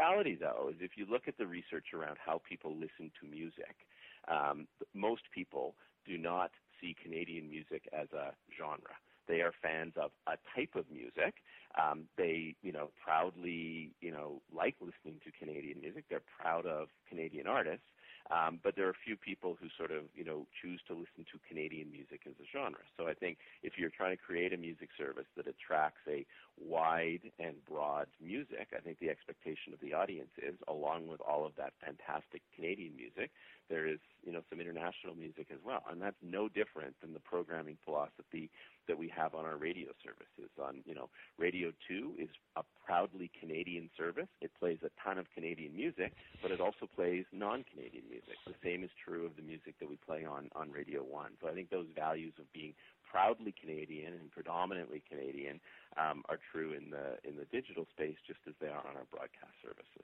reality, though, is if you look at the research around how people listen to music, most people do not see Canadian music as a genre. They are fans of a type of music. They, proudly, like listening to Canadian music. They're proud of Canadian artists. But there are a few people who sort of, choose to listen to Canadian music as a genre. So I think if you're trying to create a music service that attracts a wide and broad music, I think the expectation of the audience is, along with all of that fantastic Canadian music, there is, some international music as well. And that's no different than the programming philosophy that we have on our radio services. Radio 2 is a proudly Canadian service. It plays a ton of Canadian music, but it also plays non-Canadian music. The same is true of the music that we play on Radio 1. So I think those values of being proudly Canadian and predominantly Canadian are true in the digital space just as they are on our broadcast service.